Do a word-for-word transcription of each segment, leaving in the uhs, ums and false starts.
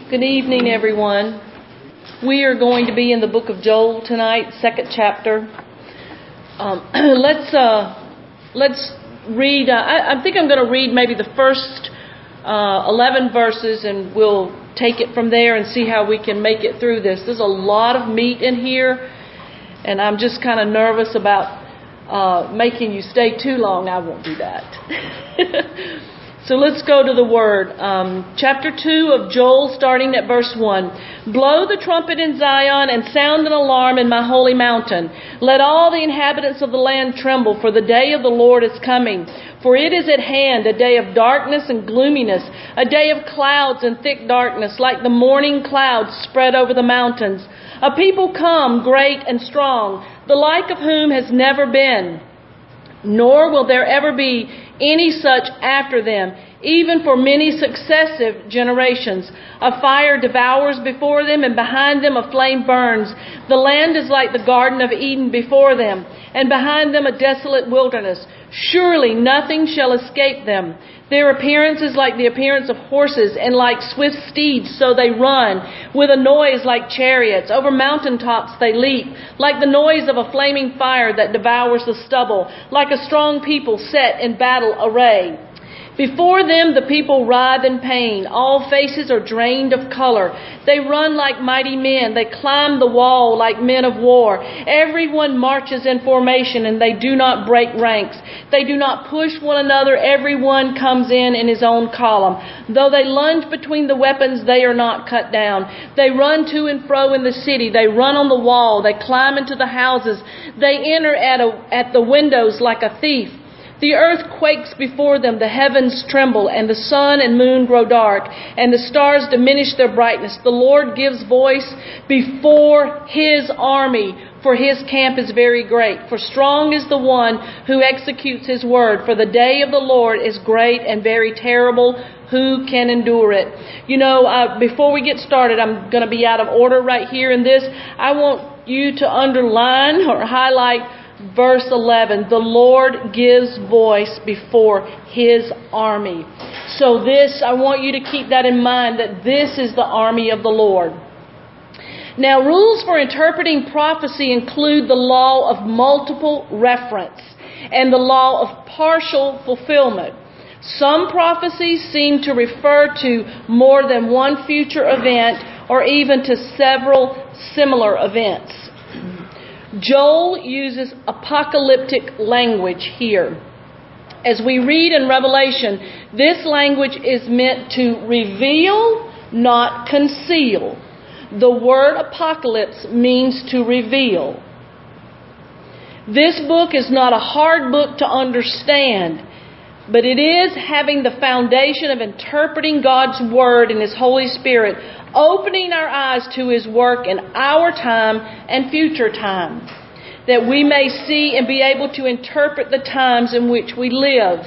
Good evening, everyone. We are going to be in the book of Joel tonight, second chapter. Um, let's uh, let's read. Uh, I, I think I'm going to read maybe the first uh, eleven verses, and we'll take it from there and see how we can make it through this. There's a lot of meat in here, and I'm just kind of nervous about uh, making you stay too long. I won't do that. So let's go to the Word. Um, chapter two of Joel, starting at verse one. Blow the trumpet in Zion and sound an alarm in my holy mountain. Let all the inhabitants of the land tremble, for the day of the Lord is coming. For it is at hand, a day of darkness and gloominess, a day of clouds and thick darkness, like the morning clouds spread over the mountains. A people come, great and strong, the like of whom has never been, nor will there ever be any such after them, even for many successive generations. A fire devours before them, and behind them a flame burns. The land is like the Garden of Eden before them, and behind them a desolate wilderness. Surely nothing shall escape them. Their appearance is like the appearance of horses, and like swift steeds, so they run, with a noise like chariots. Over mountaintops they leap, like the noise of a flaming fire that devours the stubble, like a strong people set in battle array. Before them the people writhe in pain. All faces are drained of color. They run like mighty men. They climb the wall like men of war. Everyone marches in formation, and they do not break ranks. They do not push one another. Everyone comes in in his own column. Though they lunge between the weapons, they are not cut down. They run to and fro in the city. They run on the wall. They climb into the houses. They enter at, a, at the windows like a thief. The earth quakes before them, the heavens tremble, and the sun and moon grow dark, and the stars diminish their brightness. The Lord gives voice before His army, for His camp is very great. For strong is the one who executes His word, for the day of the Lord is great and very terrible. Who can endure it? You know, uh, before we get started, I'm going to be out of order right here in this. I want you to underline or highlight verse eleven, the Lord gives voice before His army. So this, I want you to keep that in mind, that this is the army of the Lord. Now, rules for interpreting prophecy include the law of multiple reference and the law of partial fulfillment. Some prophecies seem to refer to more than one future event or even to several similar events. Joel uses apocalyptic language here. As we read in Revelation, this language is meant to reveal, not conceal. The word apocalypse means to reveal. This book is not a hard book to understand, but it is having the foundation of interpreting God's Word and His Holy Spirit, opening our eyes to His work in our time and future time, that we may see and be able to interpret the times in which we live.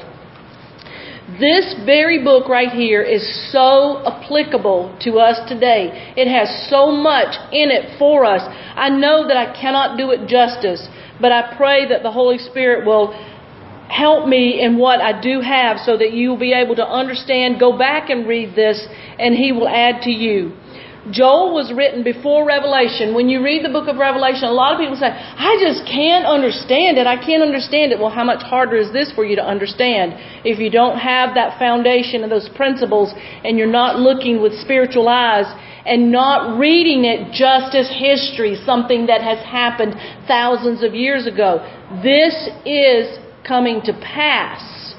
This very book right here is so applicable to us today. It has so much in it for us. I know that I cannot do it justice, but I pray that the Holy Spirit will help me in what I do have so that you'll be able to understand. Go back and read this, and He will add to you. Joel was written before Revelation. When you read the book of Revelation, a lot of people say, I just can't understand it. I can't understand it. Well, how much harder is this for you to understand if you don't have that foundation and those principles, and you're not looking with spiritual eyes and not reading it just as history, something that has happened thousands of years ago. This is coming to pass.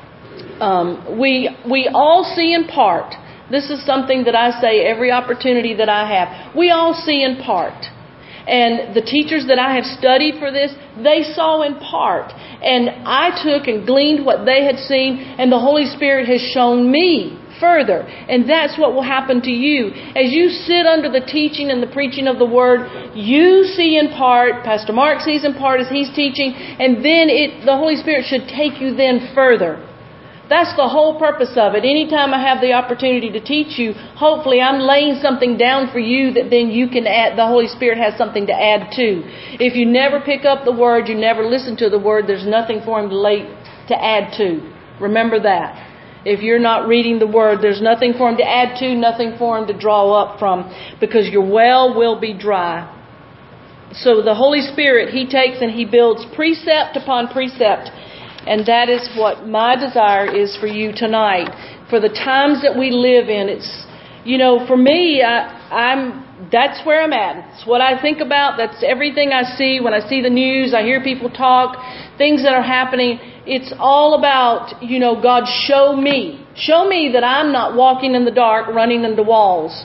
Um, we we all see in part. This is something that I say every opportunity that I have. We all see in part. And the teachers that I have studied for this, they saw in part. And I took and gleaned what they had seen, and the Holy Spirit has shown me further. And that's what will happen to you. As you sit under the teaching and the preaching of the Word, you see in part, Pastor Mark sees in part as he's teaching, and then it, the Holy Spirit should take you then further. That's the whole purpose of it. Anytime I have the opportunity to teach you, hopefully I'm laying something down for you that then you can add, the Holy Spirit has something to add to. If you never pick up the Word, you never listen to the Word, there's nothing for Him to lay, to add to. Remember that. If you're not reading the Word, there's nothing for him to add to, nothing for him to draw up from, because your well will be dry. So the Holy Spirit, He takes and He builds precept upon precept. And that is what my desire is for you tonight. For the times that we live in, it's, you know, for me, I, I'm, that's where I'm at. It's what I think about. That's everything I see. When I see the news, I hear people talk, things that are happening. It's all about, you know, God, show me. Show me that I'm not walking in the dark, running into walls.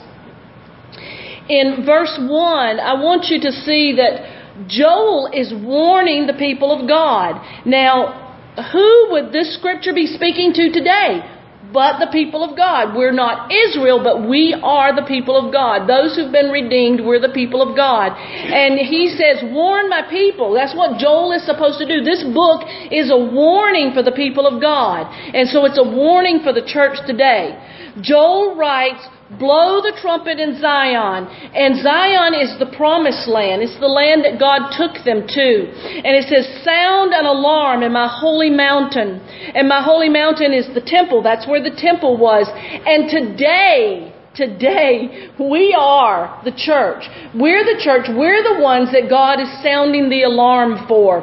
In verse one, I want you to see that Joel is warning the people of God. Now, who would this scripture be speaking to today? But the people of God. We're not Israel, but we are the people of God. Those who've been redeemed, we're the people of God. And he says, warn my people. That's what Joel is supposed to do. This book is a warning for the people of God. And so it's a warning for the church today. Joel writes, blow the trumpet in Zion. And Zion is the promised land. It's the land that God took them to. And it says, sound an alarm in my holy mountain. And my holy mountain is the temple. That's where the temple was. And today, today, we are the church. We're the church. We're the ones that God is sounding the alarm for.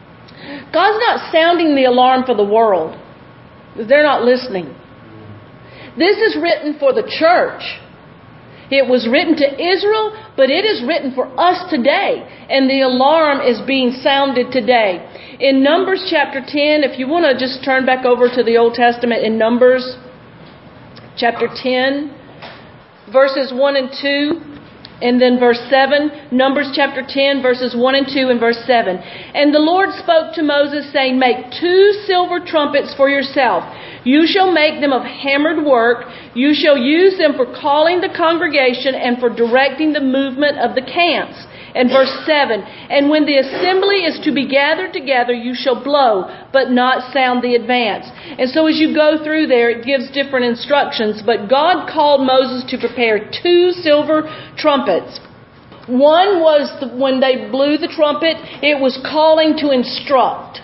God's not sounding the alarm for the world. They're not listening. This is written for the church. It was written to Israel, but it is written for us today. And the alarm is being sounded today. In Numbers chapter ten, if you want to just turn back over to the Old Testament, in Numbers chapter ten, verses one and two, and then verse seven, Numbers chapter ten, verses one and two, and verse seven. And the Lord spoke to Moses, saying, make two silver trumpets for yourself. You shall make them of hammered work. You shall use them for calling the congregation and for directing the movement of the camps. And verse seven, and when the assembly is to be gathered together, you shall blow, but not sound the advance. And so as you go through there, it gives different instructions. But God called Moses to prepare two silver trumpets. One was the, when they blew the trumpet, it was calling to instruct.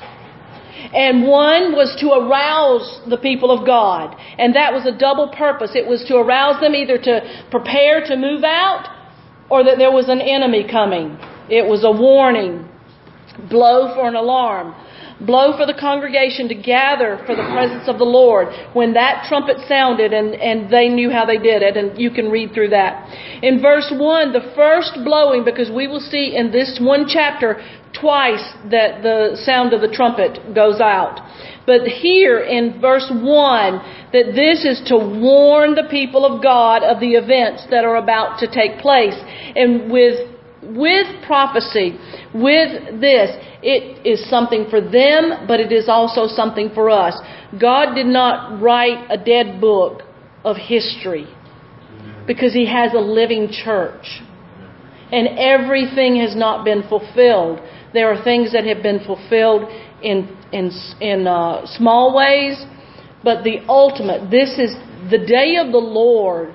And one was to arouse the people of God. And that was a double purpose. It was to arouse them either to prepare to move out, or that there was an enemy coming. It was a warning. Blow for an alarm. Blow for the congregation to gather for the presence of the Lord. When that trumpet sounded, and, and they knew how they did it, and you can read through that. In verse one, the first blowing, because we will see in this one chapter twice that the sound of the trumpet goes out. But here in verse one, that this is to warn the people of God of the events that are about to take place. And with with prophecy, with this, it is something for them, but it is also something for us. God did not write a dead book of history because He has a living church. And everything has not been fulfilled. There are things that have been fulfilled in in in uh, small ways, but the ultimate, this is the day of the Lord,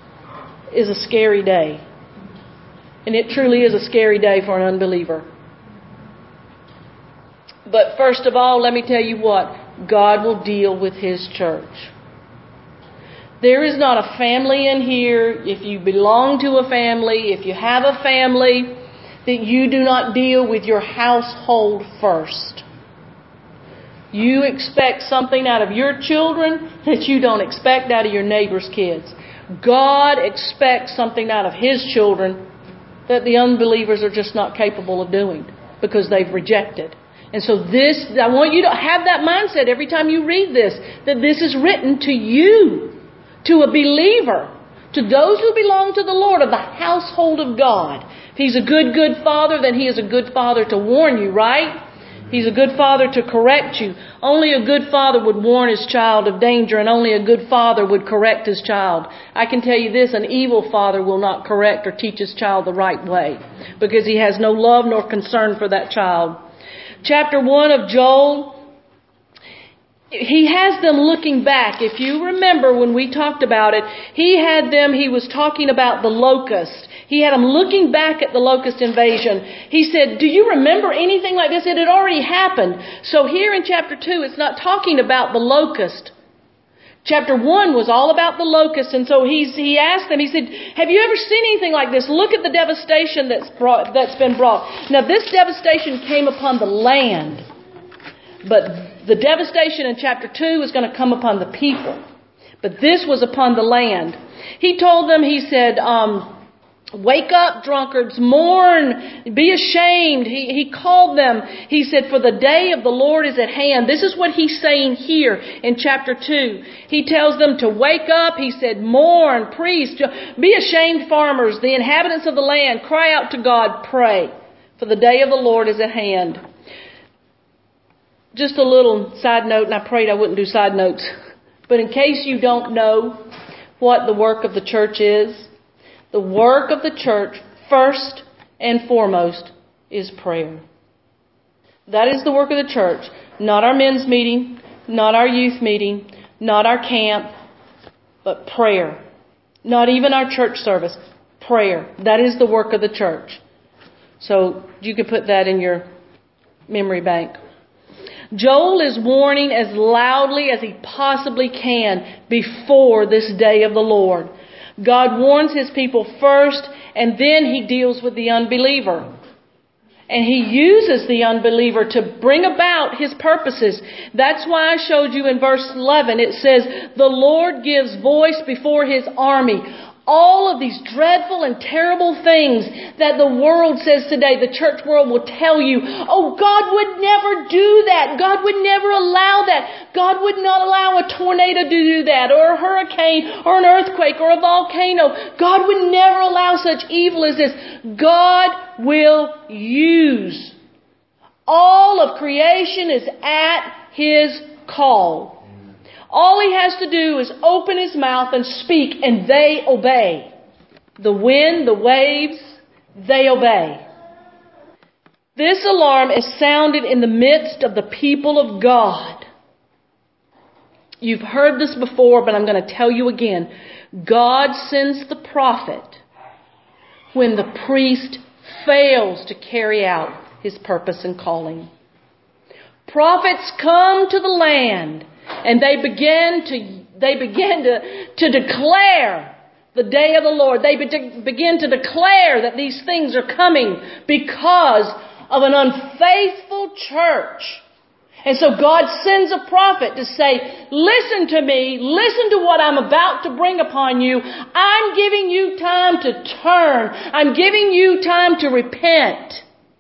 is a scary day. And it truly is a scary day for an unbeliever. But first of all, let me tell you what, God will deal with His church. There is not a family in here, if you belong to a family, if you have a family, that you do not deal with your household first. You expect something out of your children that you don't expect out of your neighbor's kids. God expects something out of His children that the unbelievers are just not capable of doing because they've rejected. And so this, I want you to have that mindset every time you read this, that this is written to you, to a believer, to those who belong to the Lord, of the household of God. If He's a good, good Father, then He is a good Father to warn you, right? He's a good Father to correct you. Only a good father would warn his child of danger, and only a good father would correct his child. I can tell you this, an evil father will not correct or teach his child the right way because he has no love nor concern for that child. Chapter one of Joel, he has them looking back. If you remember when we talked about it, he had them, he was talking about the locust. He had them looking back at the locust invasion. He said, do you remember anything like this? It had already happened. So here in chapter two, it's not talking about the locust. Chapter one was all about the locusts, and so he's, he asked them, he said, have you ever seen anything like this? Look at the devastation that's brought, that's been brought. Now this devastation came upon the land, but the devastation in chapter two is going to come upon the people. But this was upon the land. He told them, he said, um, wake up, drunkards, mourn, be ashamed. He, he called them, he said, for the day of the Lord is at hand. This is what he's saying here in chapter two. He tells them to wake up. He said, mourn, priests, be ashamed, farmers, the inhabitants of the land, cry out to God, pray, for the day of the Lord is at hand. Just a little side note, and I prayed I wouldn't do side notes. But in case you don't know what the work of the church is, the work of the church, first and foremost, is prayer. That is the work of the church. Not our men's meeting, not our youth meeting, not our camp, but prayer. Not even our church service. Prayer. That is the work of the church. So you can put that in your memory bank. Joel is warning as loudly as he possibly can before this day of the Lord. God warns His people first, and then He deals with the unbeliever. And He uses the unbeliever to bring about His purposes. That's why I showed you in verse eleven, it says, the Lord gives voice before His army. All of these dreadful and terrible things that the world says today, the church world will tell you, oh, God would never do that. God would never allow that. God would not allow a tornado to do that, or a hurricane, or an earthquake, or a volcano. God would never allow such evil as this. God will use. All of creation is at His call. All He has to do is open His mouth and speak, and they obey. The wind, the waves, they obey. This alarm is sounded in the midst of the people of God. You've heard this before, but I'm going to tell you again. God sends the prophet when the priest fails to carry out his purpose and calling. Prophets come to the land, and they begin to they begin to, to declare the day of the Lord. They be- begin to declare that these things are coming because of an unfaithful church. And so God sends a prophet to say, listen to me, listen to what I'm about to bring upon you. I'm giving you time to turn. I'm giving you time to repent,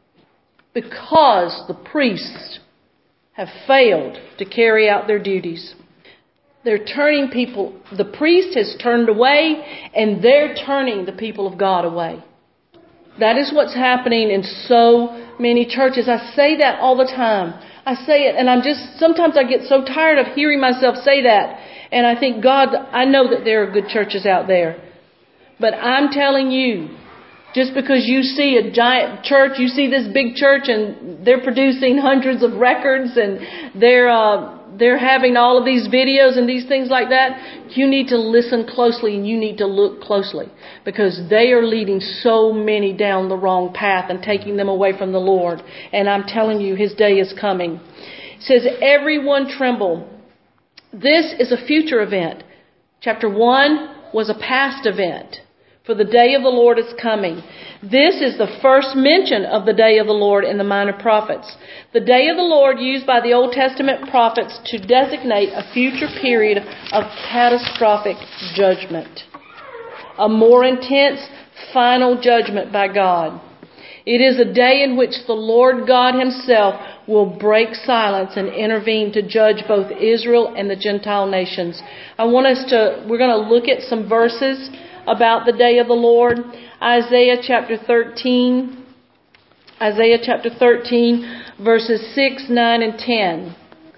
because the priests have failed to carry out their duties. They're turning people, the priest has turned away, and they're turning the people of God away. That is what's happening in so many churches. I say that all the time. I say it, and I'm just, sometimes I get so tired of hearing myself say that. And I think, God, I know that there are good churches out there. But I'm telling you, just because you see a giant church, you see this big church, and they're producing hundreds of records, and they're uh, they're having all of these videos and these things like that, you need to listen closely, and you need to look closely, because they are leading so many down the wrong path and taking them away from the Lord. And I'm telling you, His day is coming. It says, everyone tremble. This is a future event. Chapter one was a past event. For the day of the Lord is coming. This is the first mention of the day of the Lord in the Minor Prophets. The day of the Lord used by the Old Testament prophets to designate a future period of catastrophic judgment. A more intense, final judgment by God. It is a day in which the Lord God Himself will break silence and intervene to judge both Israel and the Gentile nations. I want us to, we're going to look at some verses about the day of the Lord. Isaiah chapter thirteen. Isaiah chapter thirteen, verses six, nine, and ten.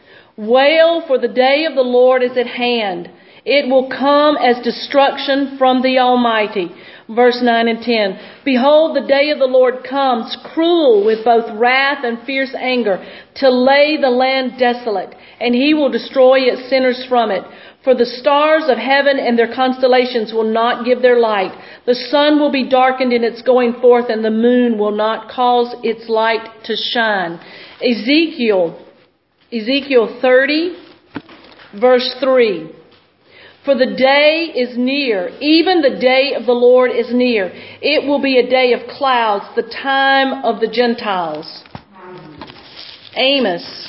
Wail, for the day of the Lord is at hand. It will come as destruction from the Almighty. Verse nine and ten. Behold, the day of the Lord comes, cruel with both wrath and fierce anger, to lay the land desolate, and He will destroy its sinners from it. For the stars of heaven and their constellations will not give their light. The sun will be darkened in its going forth, and the moon will not cause its light to shine. Ezekiel, Ezekiel thirty, verse three. For the day is near, even the day of the Lord is near. It will be a day of clouds, the time of the Gentiles. Amos.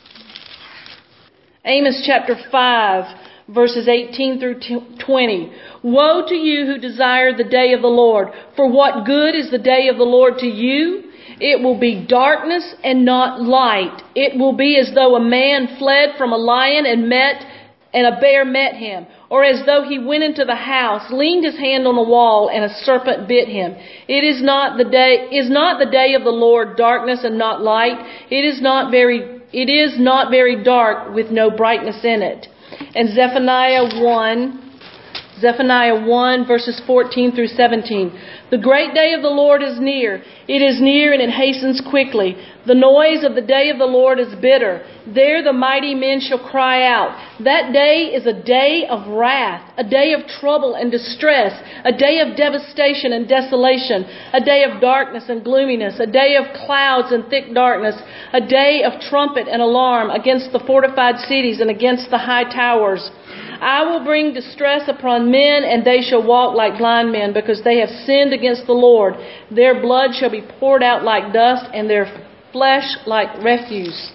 Amos chapter five, verses eighteen through twenty. Woe to you who desire the day of the Lord. For what good is the day of the Lord to you? It will be darkness and not light. It will be as though a man fled from a lion and met, and a bear met him. Or as though he went into the house, leaned his hand on the wall, and a serpent bit him. It is not the day, is not the day of the Lord darkness and not light? It is not very, it is not very dark with no brightness in it. And Zephaniah one, Zephaniah one verses fourteen through seventeen. The great day of the Lord is near. It is near and it hastens quickly. The noise of the day of the Lord is bitter. There the mighty men shall cry out. That day is a day of wrath, a day of trouble and distress, a day of devastation and desolation, a day of darkness and gloominess, a day of clouds and thick darkness, a day of trumpet and alarm against the fortified cities and against the high towers. I will bring distress upon men, and they shall walk like blind men, because they have sinned against the Lord. Their blood shall be poured out like dust, and their flesh like refuse.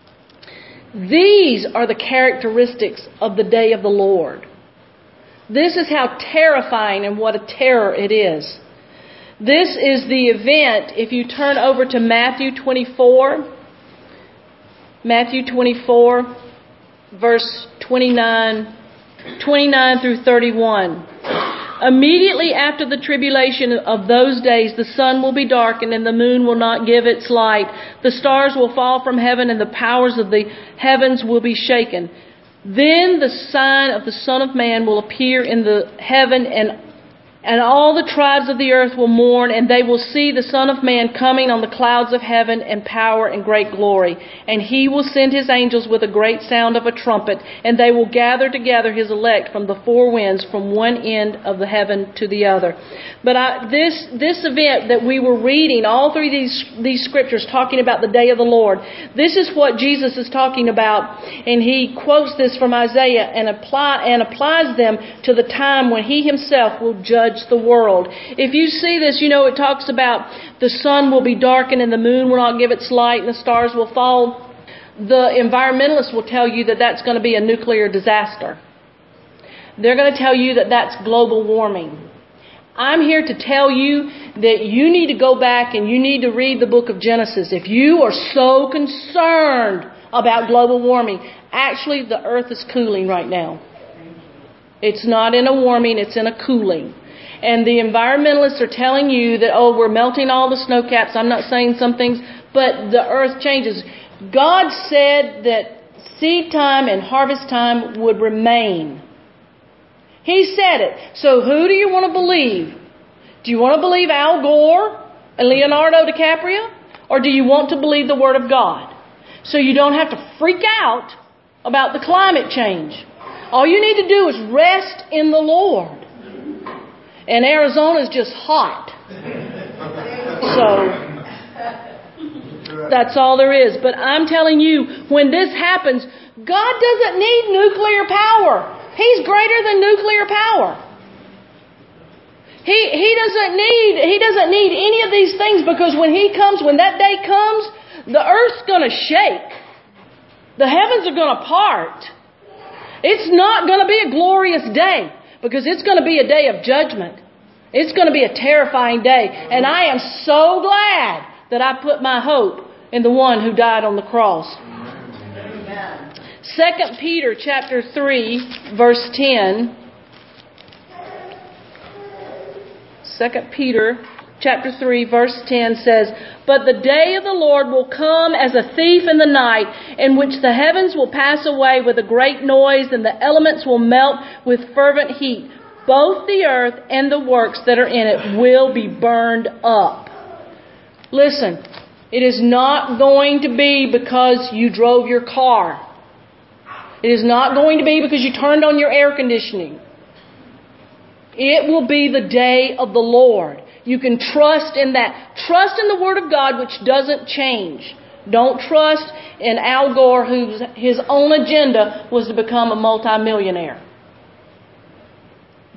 These are the characteristics of the day of the Lord. This is how terrifying and what a terror it is. This is the event, if you turn over to Matthew twenty-four, Matthew twenty-four, verse twenty-nine, twenty-nine through thirty-one. Immediately after the tribulation of those days, the sun will be darkened and the moon will not give its light. The stars will fall from heaven and the powers of the heavens will be shaken. Then the sign of the Son of Man will appear in the heaven, and and all the tribes of the earth will mourn, and they will see the Son of Man coming on the clouds of heaven in power and great glory. And he will send his angels with a great sound of a trumpet, and they will gather together his elect from the four winds, from one end of the heaven to the other. But I, this this event that we were reading, all through these these scriptures talking about the day of the Lord, this is what Jesus is talking about, and he quotes this from Isaiah and apply and applies them to the time when he himself will judge the world. If you see this, you know it talks about the sun will be darkened and the moon will not give its light and the stars will fall. The environmentalists will tell you that that's going to be a nuclear disaster. They're going to tell you that that's global warming. I'm here to tell you that you need to go back and you need to read the book of Genesis. If you are so concerned about global warming, actually the earth is cooling right now. It's not in a warming, it's in a cooling. And the environmentalists are telling you that, oh, we're melting all the snow caps. I'm not saying some things, but the earth changes. God said that seed time and harvest time would remain. He said it. So who do you want to believe? Do you want to believe Al Gore and Leonardo DiCaprio? Or do you want to believe the Word of God? So you don't have to freak out about the climate change. All you need to do is rest in the Lord. And Arizona's just hot. So that's all there is. But I'm telling you, when this happens, God doesn't need nuclear power. He's greater than nuclear power. He he doesn't need he doesn't need any of these things, because when he comes, when that day comes, the earth's going to shake. The heavens are going to part. It's not going to be a glorious day, because it's going to be a day of judgment. It's going to be a terrifying day. And I am so glad that I put my hope in the one who died on the cross. Amen. Second Peter chapter three, verse ten. Second Peter chapter three, verse ten says, "But the day of the Lord will come as a thief in the night, in which the heavens will pass away with a great noise, and the elements will melt with fervent heat. Both the earth and the works that are in it will be burned up." Listen, it is not going to be because you drove your car. It is not going to be because you turned on your air conditioning. It will be the day of the Lord. You can trust in that. Trust in the Word of God, which doesn't change. Don't trust in Al Gore, whose his own agenda was to become a multimillionaire.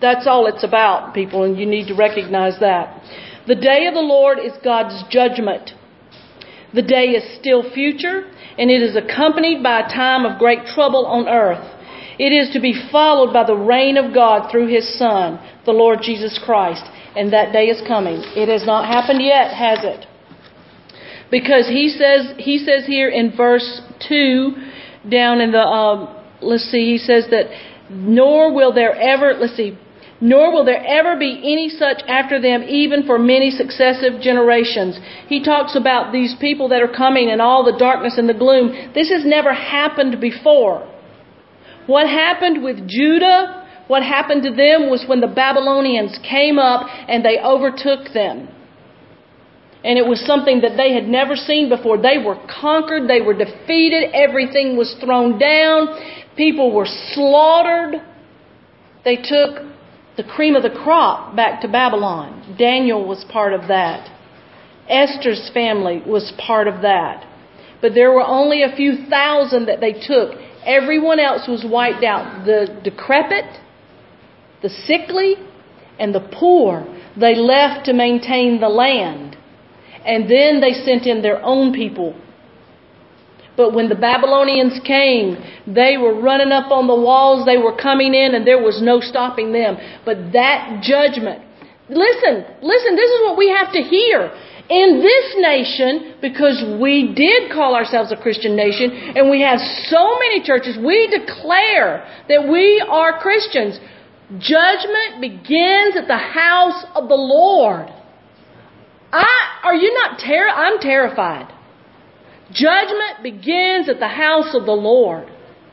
That's all it's about, people, and you need to recognize that. The day of the Lord is God's judgment. The day is still future, and it is accompanied by a time of great trouble on earth. It is to be followed by the reign of God through His Son, the Lord Jesus Christ. And that day is coming. It has not happened yet, has it? Because he says, he says here in verse two, down in the, um, let's see, he says that, nor will there ever, let's see, nor will there ever be any such after them, even for many successive generations. He talks about these people that are coming and all the darkness and the gloom. This has never happened before. What happened with Judah, what happened to them was when the Babylonians came up and they overtook them. And it was something that they had never seen before. They were conquered. They were defeated. Everything was thrown down. People were slaughtered. They took the cream of the crop back to Babylon. Daniel was part of that. Esther's family was part of that. But there were only a few thousand that they took. Everyone else was wiped out. The decrepit, the sickly, and the poor, they left to maintain the land. And then they sent in their own people. But when the Babylonians came, they were running up on the walls, they were coming in, and there was no stopping them. But that judgment, listen, listen, this is what we have to hear. In this nation, because we did call ourselves a Christian nation, and we have so many churches, we declare that we are Christians. Judgment begins at the house of the Lord. I, are you not ter- I'm terrified. Judgment begins at the house of the Lord.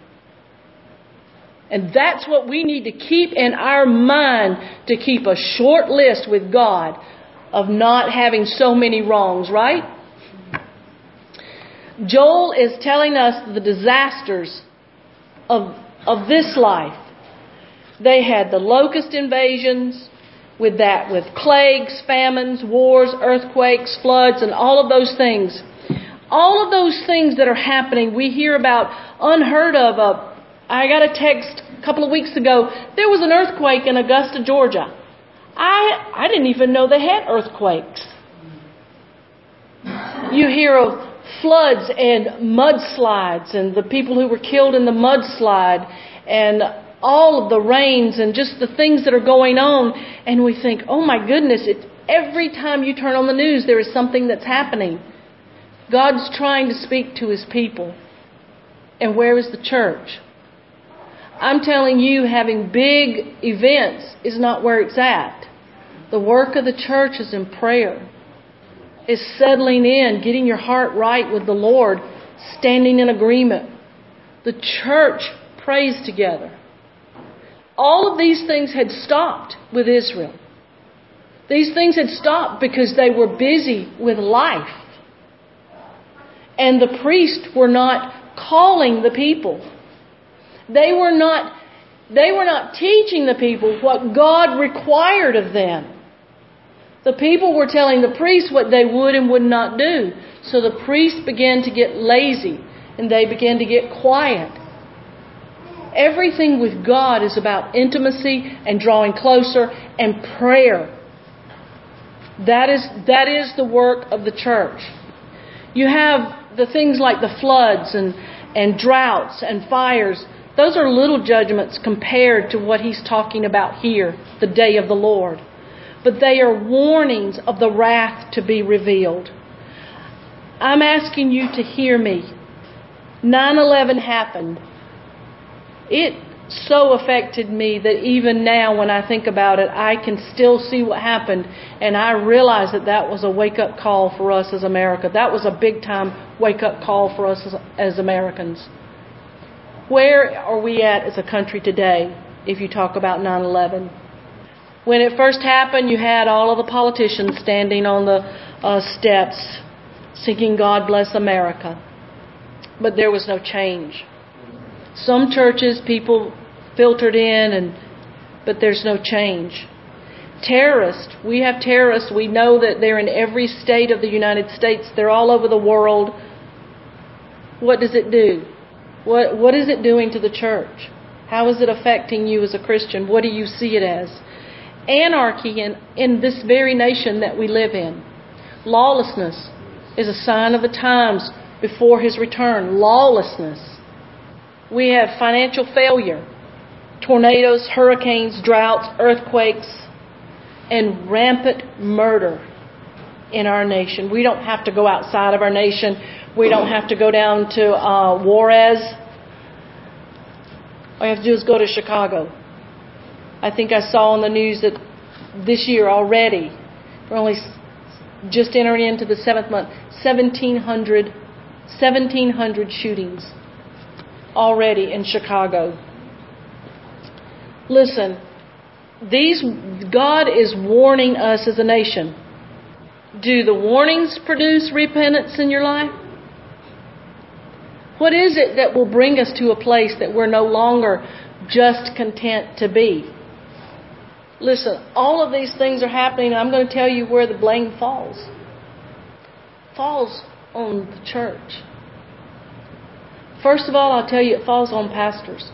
And that's what we need to keep in our mind, to keep a short list with God of not having so many wrongs, right? Joel is telling us the disasters of, of this life. They had the locust invasions, with that, with plagues, famines, wars, earthquakes, floods, and all of those things. All of those things that are happening, we hear about unheard of. Uh, I got a text a couple of weeks ago. There was an earthquake in Augusta, Georgia. I I didn't even know they had earthquakes. You hear of floods and mudslides and the people who were killed in the mudslide and all of the rains and just the things that are going on. And we think, oh my goodness, it's every time you turn on the news, there is something that's happening. God's trying to speak to His people. And where is the church? I'm telling you, having big events is not where it's at. The work of the church is in prayer. Is settling in, getting your heart right with the Lord, standing in agreement. The church prays together. All of these things had stopped with Israel. These things had stopped because they were busy with life. And the priests were not calling the people. They were not, they were not teaching the people what God required of them. The people were telling the priests what they would and would not do. So the priests began to get lazy and they began to get quiet. Everything with God is about intimacy and drawing closer and prayer. That is, that is the work of the church. You have the things like the floods and, and droughts and fires. Those are little judgments compared to what He's talking about here, the day of the Lord. But they are warnings of the wrath to be revealed. I'm asking you to hear me. nine eleven happened. It so affected me that even now when I think about it, I can still see what happened. And I realize that that was a wake-up call for us as America. That was a big-time wake-up call for us as, as Americans. Where are we at as a country today if you talk about nine eleven? When it first happened, you had all of the politicians standing on the uh, steps singing God Bless America. But there was no change. Some churches, people filtered in, and but there's no change. Terrorists, we have terrorists. We know that they're in every state of the United States. They're all over the world. What does it do? What What is it doing to the church? How is it affecting you as a Christian? What do you see it as? Anarchy in, in this very nation that we live in. Lawlessness is a sign of the times before His return. Lawlessness. We have financial failure, tornadoes, hurricanes, droughts, earthquakes, and rampant murder in our nation. We don't have to go outside of our nation. We don't have to go down to uh, Juarez. All you have to do is go to Chicago. I think I saw on the news that this year already, we're only just entering into the seventh month, seventeen hundred, seventeen hundred shootings already in Chicago. Listen, these God is warning us as a nation. Do the warnings produce repentance in your life? What is it that will bring us to a place that we're no longer just content to be? Listen, all of these things are happening, and I'm going to tell you where the blame falls. It falls on the church. First of all, I'll tell you, it falls on pastors.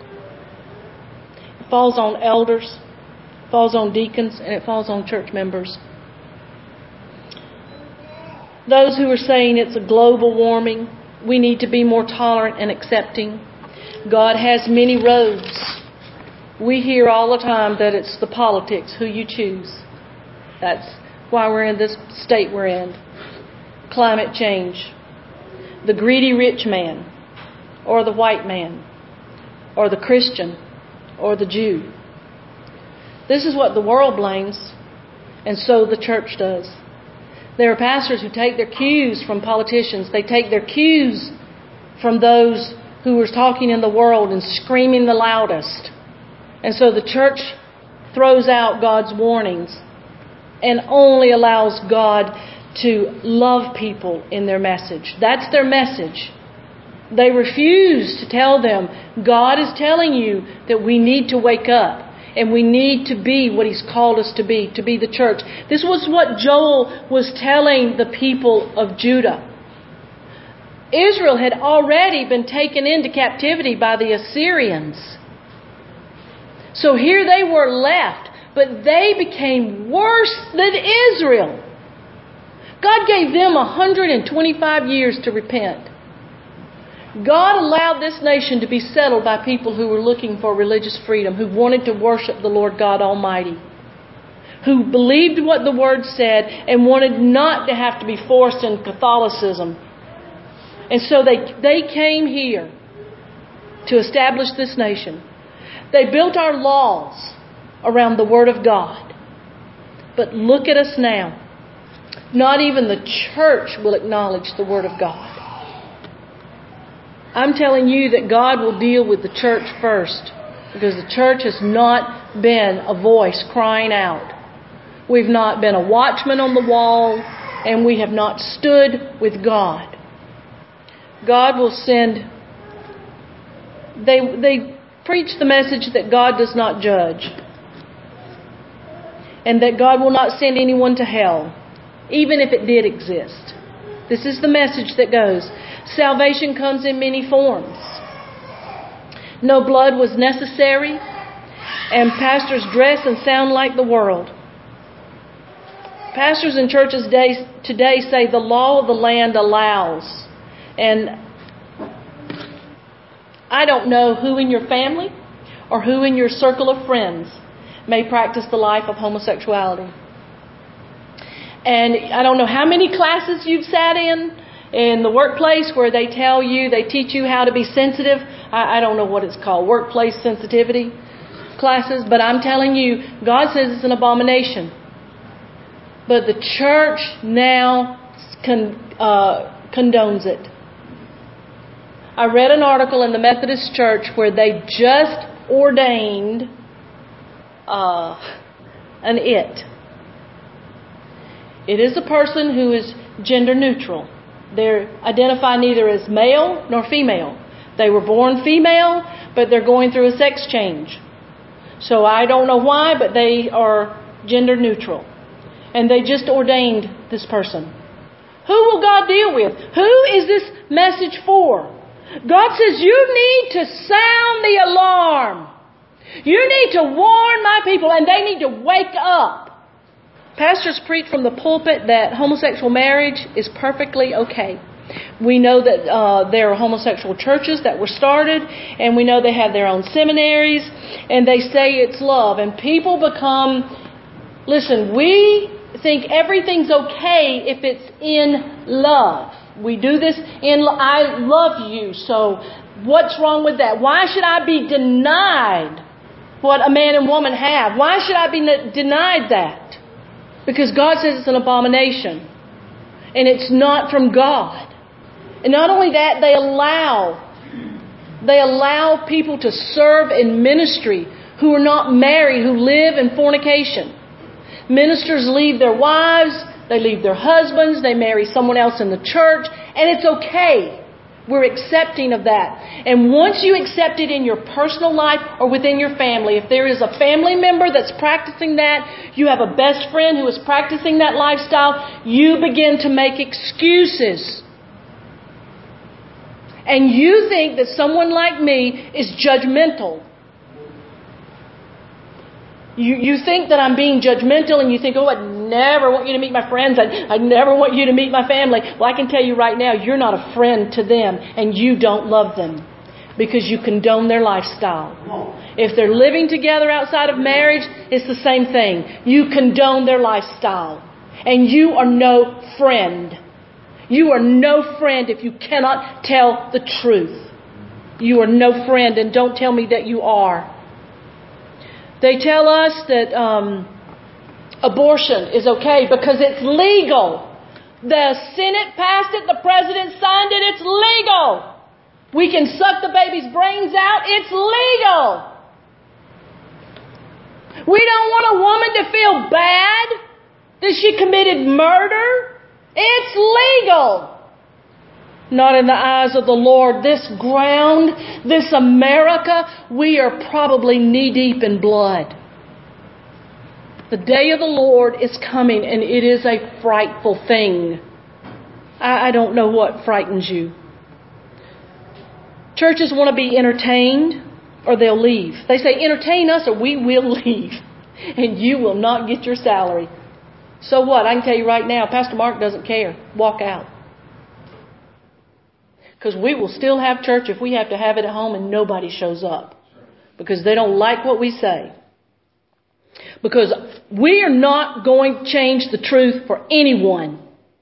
It falls on elders. It falls on deacons, and it falls on church members. Those who are saying it's a global warming, we need to be more tolerant and accepting. God has many roads. We hear all the time that it's the politics, who you choose. That's why we're in this state we're in. Climate change. The greedy rich man, or the white man, or the Christian, or the Jew. This is what the world blames, and so the church does. There are pastors who take their cues from politicians. They take their cues from those who are talking in the world and screaming the loudest. And so the church throws out God's warnings and only allows God to love people in their message. That's their message. They refuse to tell them, God is telling you that we need to wake up and we need to be what He's called us to be, to be the church. This was what Joel was telling the people of Judah. Israel had already been taken into captivity by the Assyrians. So here they were left, but they became worse than Israel. God gave them one hundred twenty-five years to repent. God allowed this nation to be settled by people who were looking for religious freedom, who wanted to worship the Lord God Almighty, who believed what the Word said and wanted not to have to be forced in Catholicism. And so they, they came here to establish this nation. They built our laws around the Word of God. But look at us now. Not even the church will acknowledge the Word of God. I'm telling you that God will deal with the church first, because the church has not been a voice crying out. We've not been a watchman on the wall, and we have not stood with God. God will send... They, they preach the message that God does not judge, and that God will not send anyone to hell, even if it did exist. This is the message that goes. Salvation comes in many forms. No blood was necessary, and pastors dress and sound like the world. Pastors in churches today say the law of the land allows. And I don't know who in your family or who in your circle of friends may practice the life of homosexuality. And I don't know how many classes you've sat in, in the workplace where they tell you, they teach you how to be sensitive. I, I don't know what it's called, workplace sensitivity classes. But I'm telling you, God says it's an abomination. But the church now con, uh, condones it. I read an article in the Methodist Church where they just ordained uh, an it. It is a person who is gender neutral. They're identified neither as male nor female. They were born female, but they're going through a sex change. So I don't know why, but they are gender neutral. And they just ordained this person. Who will God deal with? Who is this message for? God says you need to sound the alarm. You need to warn my people, and they need to wake up. Pastors preach from the pulpit that homosexual marriage is perfectly okay. We know that uh, there are homosexual churches that were started, and we know they have their own seminaries, and they say it's love. And people become, listen, we think everything's okay if it's in love. We do this in, I love you, so what's wrong with that? Why should I be denied what a man and woman have? Why should I be denied that? Because God says it's an abomination. And it's not from God. And not only that, they allow, they allow people to serve in ministry who are not married, who live in fornication. Ministers leave their wives, they leave their husbands, they marry someone else in the church, and it's okay. We're accepting of that. And once you accept it in your personal life or within your family, if there is a family member that's practicing that, you have a best friend who is practicing that lifestyle, you begin to make excuses. And you think that someone like me is judgmental. You you think that I'm being judgmental, and you think, oh, I'd never want you to meet my friends. I'd, I'd never want you to meet my family. Well, I can tell you right now, you're not a friend to them, and you don't love them because you condone their lifestyle. If they're living together outside of marriage, it's the same thing. You condone their lifestyle, and you are no friend. You are no friend if you cannot tell the truth. You are no friend, and don't tell me that you are. They tell us that um, abortion is okay because it's legal. The Senate passed it, the President signed it, it's legal. We can suck the baby's brains out, it's legal. We don't want a woman to feel bad that she committed murder. It's legal. Not in the eyes of the Lord. This ground, this America, we are probably knee-deep in blood. The day of the Lord is coming, and it is a frightful thing. I, I don't know what frightens you. Churches want to be entertained, or they'll leave. They say, entertain us, or we will leave. And you will not get your salary. So what? I can tell you right now, Pastor Mark doesn't care. Walk out. Because we will still have church if we have to have it at home and nobody shows up. Because they don't like what we say. Because we are not going to change the truth for anyone.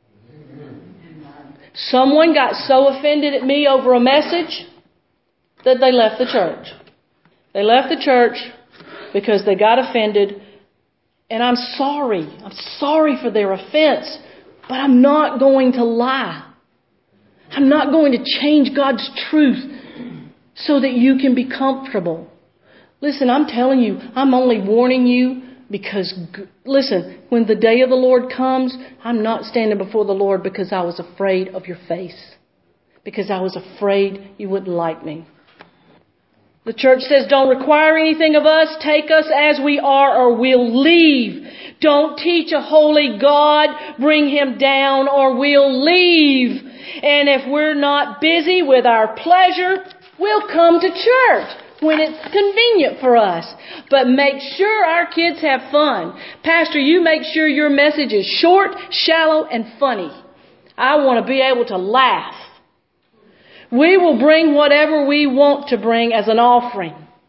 Someone got so offended at me over a message that they left the church. They left the church because they got offended. And I'm sorry. I'm sorry for their offense. But I'm not going to lie. I'm not going to change God's truth so that you can be comfortable. Listen, I'm telling you, I'm only warning you because, listen, when the day of the Lord comes, I'm not standing before the Lord because I was afraid of your face. Because I was afraid you wouldn't like me. The church says, don't require anything of us. Take us as we are or we'll leave. Don't teach a holy God. Bring him down or we'll leave. And if we're not busy with our pleasure, we'll come to church when it's convenient for us. But make sure our kids have fun. Pastor, you make sure your message is short, shallow, and funny. I want to be able to laugh. We will bring whatever we want to bring as an offering.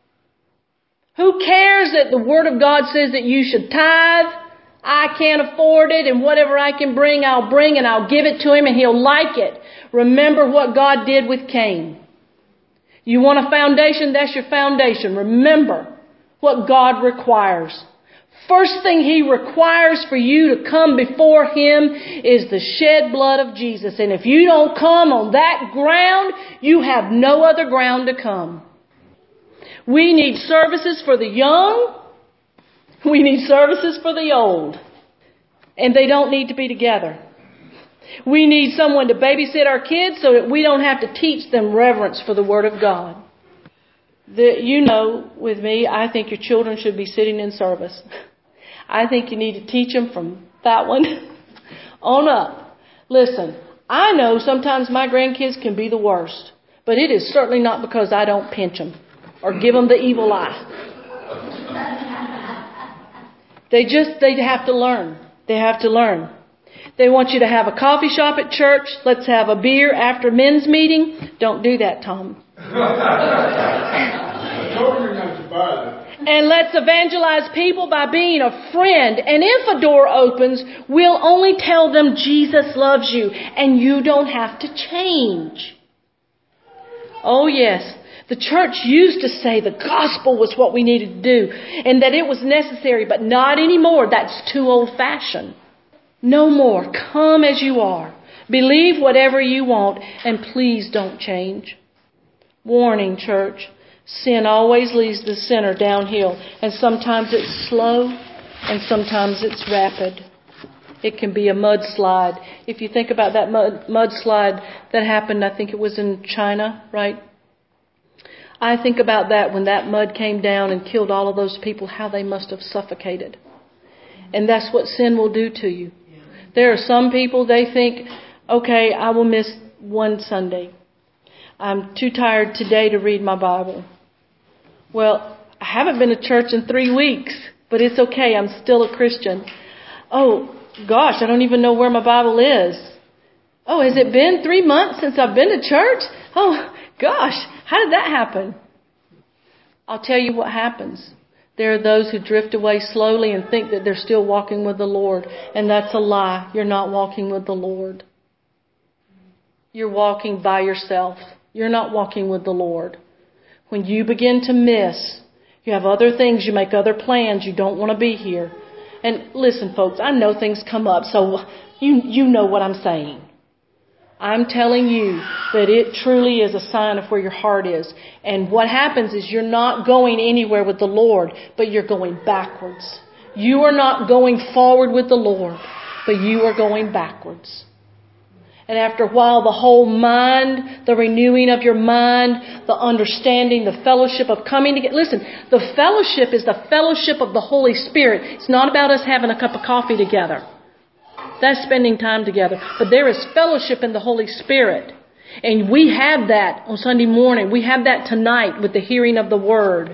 Who cares that the Word of God says that you should tithe? I can't afford it, and whatever I can bring, I'll bring, and I'll give it to him, and he'll like it. Remember what God did with Cain. You want a foundation? That's your foundation. Remember what God requires. First thing he requires for you to come before him is the shed blood of Jesus. And if you don't come on that ground, you have no other ground to come. We need services for the young. We need services for the old. And they don't need to be together. We need someone to babysit our kids so that we don't have to teach them reverence for the Word of God. The, you know, with me, I think your children should be sitting in service. I think you need to teach them from that one on up. Listen, I know sometimes my grandkids can be the worst. But it is certainly not because I don't pinch them or give them the evil eye. They just, they have to learn. They have to learn. They want you to have a coffee shop at church. Let's have a beer after men's meeting. Don't do that, Tom. I told you not to buy that. And let's evangelize people by being a friend. And if a door opens, we'll only tell them Jesus loves you and you don't have to change. Oh yes, the church used to say the gospel was what we needed to do and that it was necessary, but not anymore. That's too old-fashioned. No more. Come as you are. Believe whatever you want and please don't change. Warning, church. Sin always leads the sinner downhill, and sometimes it's slow and sometimes it's rapid. It can be a mudslide. If you think about that mud, mudslide that happened, I think it was in China, right? I think about that when that mud came down and killed all of those people, how they must have suffocated. And that's what sin will do to you. There are some people, they think, okay, I will miss one Sunday. I'm too tired today to read my Bible. Well, I haven't been to church in three weeks, but it's okay. I'm still a Christian. Oh, gosh, I don't even know where my Bible is. Oh, has it been three months since I've been to church? Oh, gosh, how did that happen? I'll tell you what happens. There are those who drift away slowly and think that they're still walking with the Lord. And that's a lie. You're not walking with the Lord. You're walking by yourself. You're not walking with the Lord. When you begin to miss, you have other things, you make other plans, you don't want to be here. And listen, folks, I know things come up, so you you know what I'm saying. I'm telling you that it truly is a sign of where your heart is. And what happens is you're not going anywhere with the Lord, but you're going backwards. You are not going forward with the Lord, but you are going backwards. And after a while, the whole mind, the renewing of your mind, the understanding, the fellowship of coming together. Listen, the fellowship is the fellowship of the Holy Spirit. It's not about us having a cup of coffee together. That's spending time together. But there is fellowship in the Holy Spirit. And we have that on Sunday morning. We have that tonight with the hearing of the Word.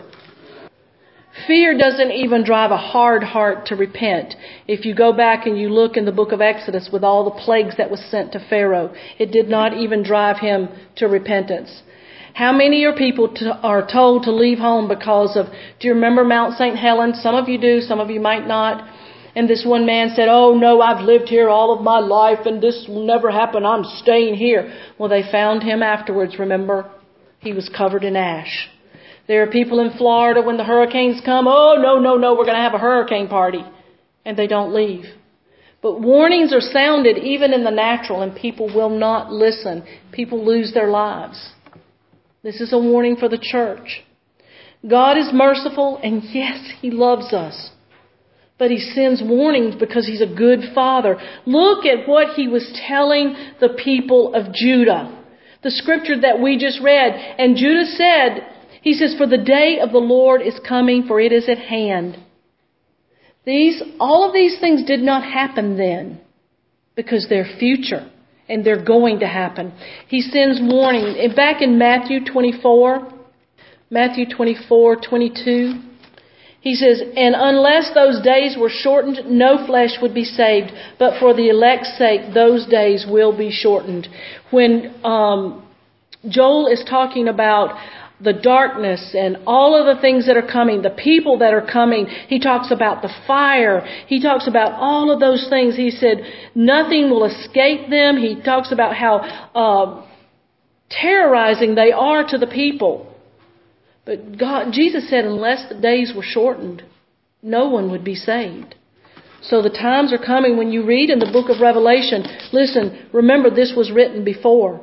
Fear doesn't even drive a hard heart to repent. If you go back and you look in the book of Exodus with all the plagues that was sent to Pharaoh, it did not even drive him to repentance. How many are people to, are told to leave home because of, do you remember Mount Saint Helens? Some of you do, some of you might not. And this one man said, oh no, I've lived here all of my life and this will never happen. I'm staying here. Well, they found him afterwards, remember? He was covered in ash. There are people in Florida when the hurricanes come, oh, no, no, no, we're going to have a hurricane party. And they don't leave. But warnings are sounded even in the natural and people will not listen. People lose their lives. This is a warning for the church. God is merciful and yes, He loves us. But He sends warnings because He's a good Father. Look at what He was telling the people of Judah. The scripture that we just read. And Judah said, He says, for the day of the Lord is coming, for it is at hand. These, all of these things did not happen then because they're future and they're going to happen. He sends warning. And back in Matthew twenty-four, Matthew twenty-four, twenty-two, He says, and unless those days were shortened, no flesh would be saved. But for the elect's sake, those days will be shortened. When um, Joel is talking about the darkness and all of the things that are coming, the people that are coming. He talks about the fire. He talks about all of those things. He said nothing will escape them. He talks about how uh, terrorizing they are to the people. But God, Jesus said unless the days were shortened, no one would be saved. So the times are coming when you read in the book of Revelation. Listen, remember this was written before.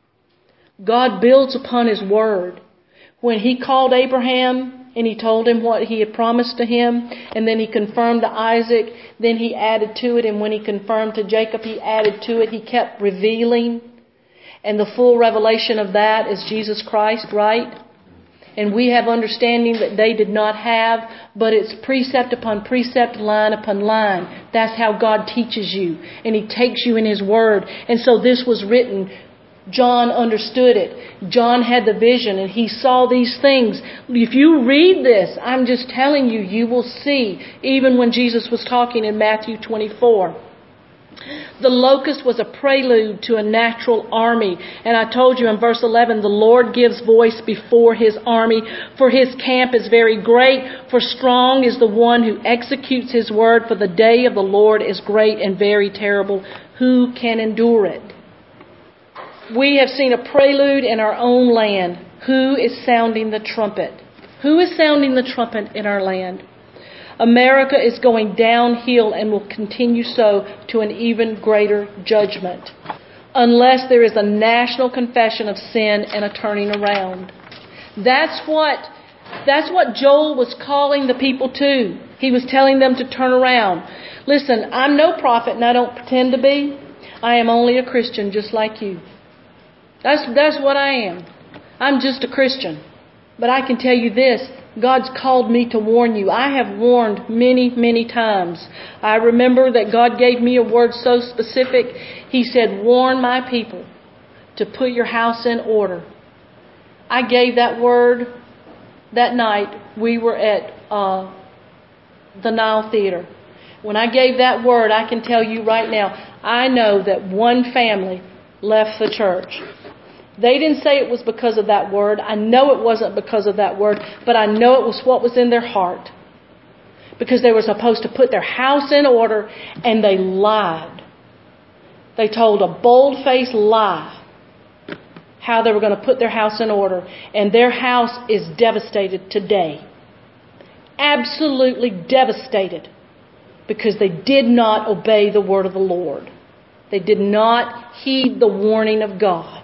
God builds upon His word. When He called Abraham and He told him what He had promised to him, and then He confirmed to Isaac, then He added to it, and when He confirmed to Jacob, He added to it. He kept revealing. And the full revelation of that is Jesus Christ, right? And we have understanding that they did not have, but it's precept upon precept, line upon line. That's how God teaches you. And He takes you in His Word. And so this was written John understood it. John had the vision and he saw these things. If you read this, I'm just telling you, you will see, even when Jesus was talking in Matthew twenty-four. The locust was a prelude to a natural army. And I told you in verse eleven, the Lord gives voice before His army. For His camp is very great, for strong is the one who executes His word. For the day of the Lord is great and very terrible. Who can endure it? We have seen a prelude in our own land. Who is sounding the trumpet? Who is sounding the trumpet in our land? America is going downhill and will continue so to an even greater judgment, unless there is a national confession of sin and a turning around. That's what, that's what Joel was calling the people to. He was telling them to turn around. Listen, I'm no prophet and I don't pretend to be. I am only a Christian just like you. That's, that's what I am. I'm just a Christian. But I can tell you this, God's called me to warn you. I have warned many, many times. I remember that God gave me a word so specific. He said, warn my people to put your house in order. I gave that word that night. We were at uh, the Nile Theater. When I gave that word, I can tell you right now, I know that one family left the church. They didn't say it was because of that word. I know it wasn't because of that word, but I know it was what was in their heart. Because they were supposed to put their house in order, and they lied. They told a bold-faced lie how they were going to put their house in order, and their house is devastated today. Absolutely devastated, because they did not obey the word of the Lord. They did not heed the warning of God.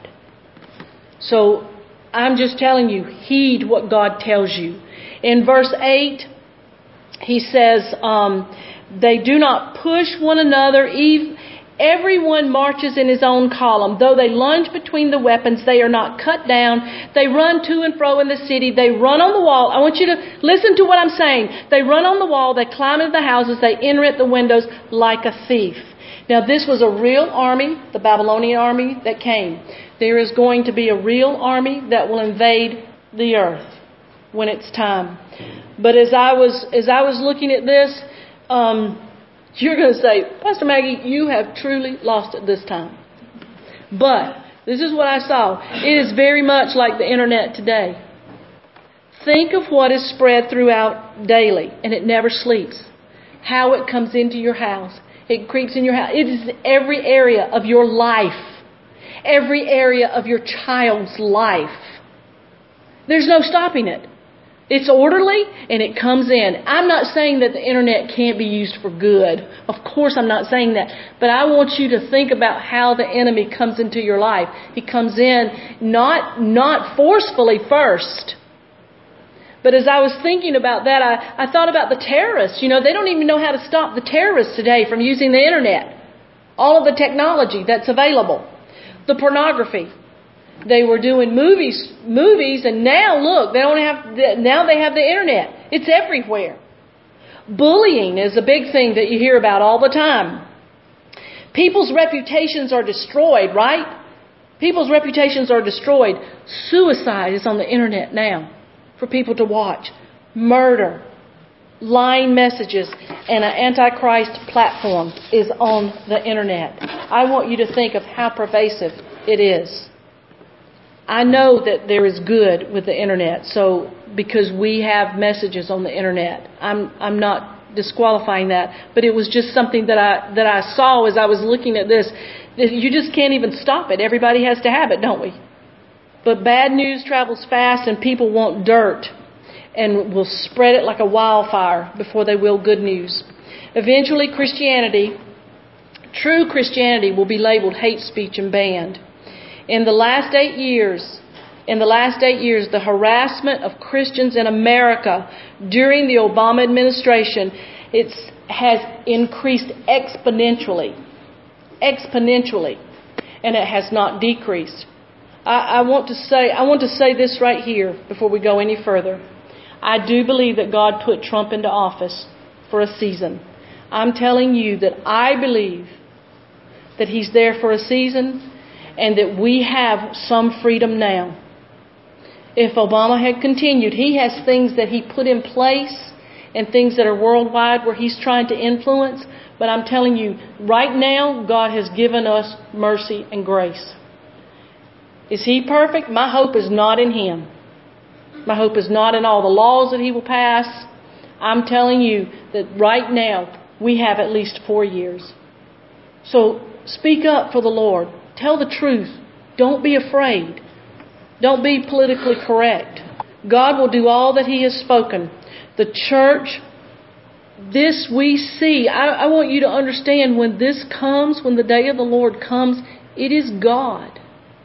So, I'm just telling you, heed what God tells you. In verse eight, he says, um, they do not push one another. Everyone marches in his own column. Though they lunge between the weapons, they are not cut down. They run to and fro in the city. They run on the wall. I want you to listen to what I'm saying. They run on the wall. They climb into the houses. They enter at the windows like a thief. Now, this was a real army, the Babylonian army that came. There is going to be a real army that will invade the earth when it's time. But as I was as I was looking at this, um, you're going to say, Pastor Maggie, you have truly lost it this time. But this is what I saw. It is very much like the internet today. Think of what is spread throughout daily, and it never sleeps. How it comes into your house. It creeps in your house. It is every area of your life. Every area of your child's life. There's no stopping it. It's orderly and it comes in. I'm not saying that the internet can't be used for good. Of course I'm not saying that. But I want you to think about how the enemy comes into your life. He comes in not, not forcefully first. But as I was thinking about that, I, I thought about the terrorists. You know, they don't even know how to stop the terrorists today from using the internet. All of the technology that's available. The pornography. They were doing movies, movies, and now look, they don't have. The, now they have the internet. It's everywhere. Bullying is a big thing that you hear about all the time. People's reputations are destroyed, right? People's reputations are destroyed. Suicide is on the internet now for people to watch. Murder, lying messages, and an antichrist platform is on the internet. I want you to think of how pervasive it is. I know that there is good with the internet, so because we have messages on the internet, I'm I'm not disqualifying that, but it was just something that I that I saw as I was looking at this. That you just can't even stop it. Everybody has to have it, don't we? But bad news travels fast, and people want dirt and will spread it like a wildfire before they will good news. Eventually, Christianity, true Christianity, will be labeled hate speech and banned. In the last eight years, in the last eight years, the harassment of Christians in America during the Obama administration, it has increased exponentially, exponentially, and it has not decreased. I, I want to say, I want to say this right here before we go any further. I do believe that God put Trump into office for a season. I'm telling you that I believe that he's there for a season. and that we have some freedom now. If Obama had continued, he has things that he put in place and things that are worldwide where he's trying to influence. But I'm telling you, right now, God has given us mercy and grace. Is he perfect? My hope is not in him. My hope is not in all the laws that he will pass. I'm telling you that right now, we have at least four years. So speak up for the Lord. Tell the truth. Don't be afraid. Don't be politically correct. God will do all that he has spoken. The church, this we see. I, I want you to understand when this comes, when the day of the Lord comes, it is God.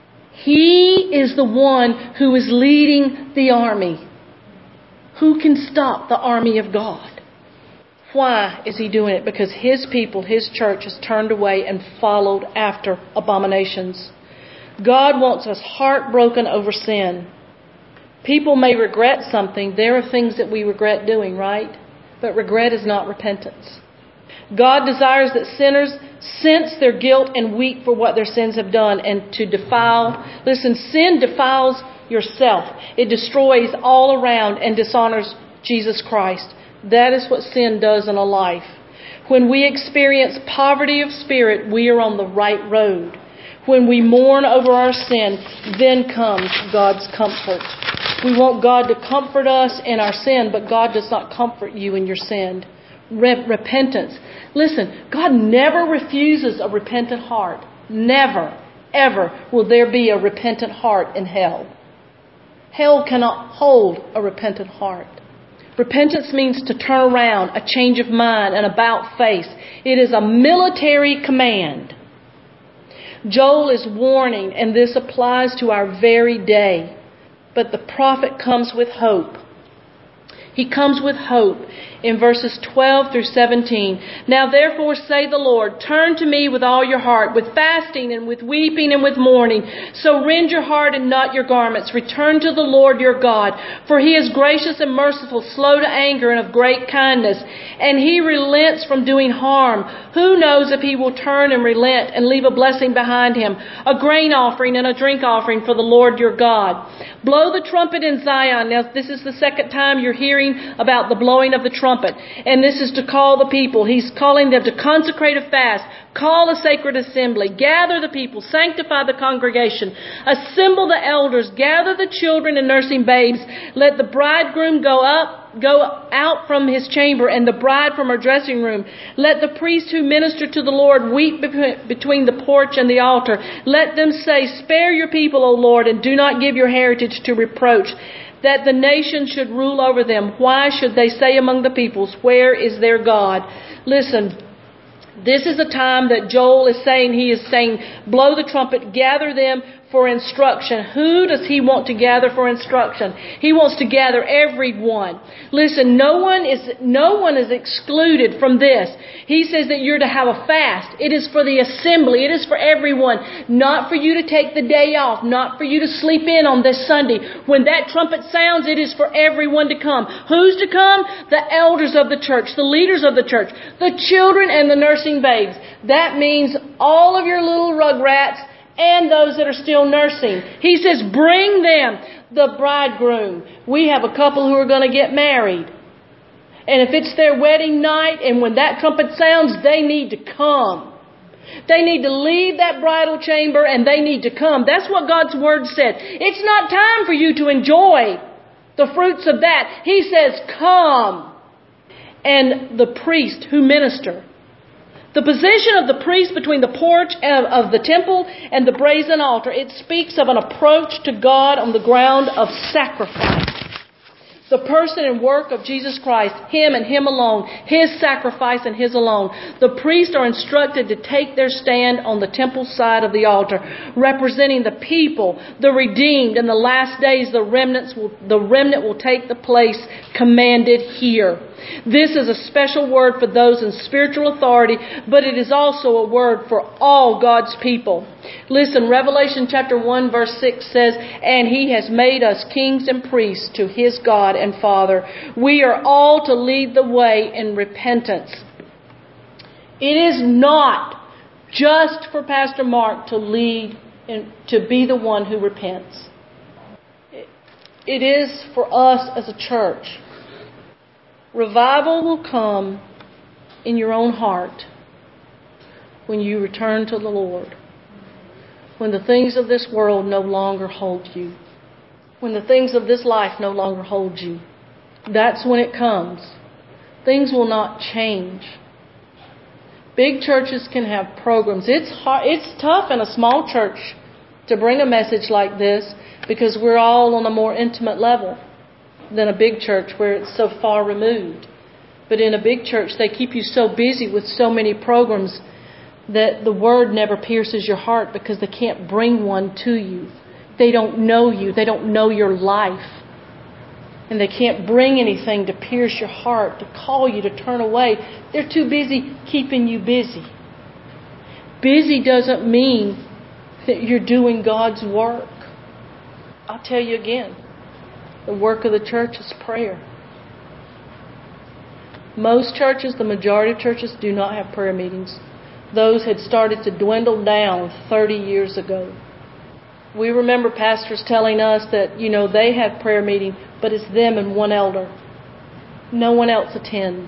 He is the one who is leading the army. Who can stop the army of God? Why is he doing it? Because his people, his church, has turned away and followed after abominations. God wants us heartbroken over sin. People may regret something. There are things that we regret doing, right? But regret is not repentance. God desires that sinners sense their guilt and weep for what their sins have done and to defile. Listen, sin defiles yourself. It destroys all around and dishonors Jesus Christ. That is what sin does in a life. When we experience poverty of spirit, we are on the right road. When we mourn over our sin, then comes God's comfort. We want God to comfort us in our sin, but God does not comfort you in your sin. Re- repentance. Listen, God never refuses a repentant heart. Never, ever will there be a repentant heart in hell. Hell cannot hold a repentant heart. Repentance means to turn around, a change of mind, an about face. It is a military command. Joel is warning, and this applies to our very day. But the prophet comes with hope. He comes with hope in verses twelve through seventeen. Now therefore say the Lord, turn to me with all your heart, with fasting and with weeping and with mourning. So rend your heart and not your garments. Return to the Lord your God, for he is gracious and merciful, slow to anger and of great kindness. And he relents from doing harm. Who knows if he will turn and relent and leave a blessing behind him, a grain offering and a drink offering for the Lord your God. Blow the trumpet in Zion. Now this is the second time you're hearing about the blowing of the trumpet. And this is to call the people. He's calling them to consecrate a fast. Call a sacred assembly. Gather the people. Sanctify the congregation. Assemble the elders. Gather the children and nursing babes. Let the bridegroom go up, go out from his chamber and the bride from her dressing room. Let the priests who minister to the Lord weep between the porch and the altar. Let them say, spare your people, O Lord, and do not give your heritage to reproach, that the nation should rule over them. Why should they say among the peoples, where is their God? Listen, this is a time that Joel is saying, he is saying, blow the trumpet, gather them for instruction. Who does he want to gather for instruction? He wants to gather everyone. Listen, no one is, no one is excluded from this. He says that you're to have a fast. It is for the assembly. It is for everyone. Not for you to take the day off. Not for you to sleep in on this Sunday. When that trumpet sounds, it is for everyone to come. Who's to come? The elders of the church, the leaders of the church, the children and the nursing babes. That means all of your little rugrats and those that are still nursing. He says, bring them, the bridegroom. We have a couple who are going to get married. And if it's their wedding night, and when that trumpet sounds, they need to come. They need to leave that bridal chamber and they need to come. That's what God's Word said. It's not time for you to enjoy the fruits of that. He says, come. And the priest who minister. The position of the priest between the porch of the temple and the brazen altar, it speaks of an approach to God on the ground of sacrifice. The person and work of Jesus Christ, Him and Him alone, His sacrifice and His alone. The priests are instructed to take their stand on the temple side of the altar, representing the people, the redeemed. In the last days, the remnants will, the remnant will take the place commanded here. This is a special word for those in spiritual authority, but it is also a word for all God's people. Listen, Revelation chapter one verse six says, and He has made us kings and priests to His God and Father. We are all to lead the way in repentance. It is not just for Pastor Mark to lead and to be the one who repents. It is for us as a church. Revival will come in your own heart when you return to the Lord. When the things of this world no longer hold you. When the things of this life no longer hold you. That's when it comes. Things will not change. Big churches can have programs. It's hard, it's tough in a small church to bring a message like this because we're all on a more intimate level than a big church where it's so far removed. But in a big church, they keep you so busy with so many programs that the word never pierces your heart because they can't bring one to you. They don't know you. They don't know your life. And they can't bring anything to pierce your heart, to call you to turn away. They're too busy keeping you busy. Busy doesn't mean that you're doing God's work. I'll tell you again, the work of the church is prayer. Most churches, the majority of churches, do not have prayer meetings. Those had started to dwindle down thirty years ago. We remember pastors telling us that, you know, they have prayer meeting, but it's them and one elder. No one else attends.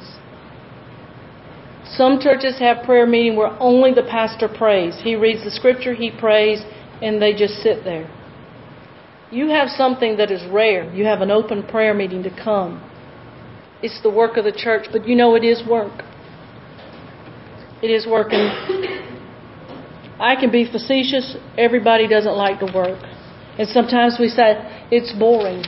Some churches have prayer meeting where only the pastor prays. He reads the scripture, he prays, and they just sit there. You have something that is rare. You have an open prayer meeting to come. It's the work of the church, but you know it is work. It is work. And I can be facetious. Everybody doesn't like to work. And sometimes we say, it's boring.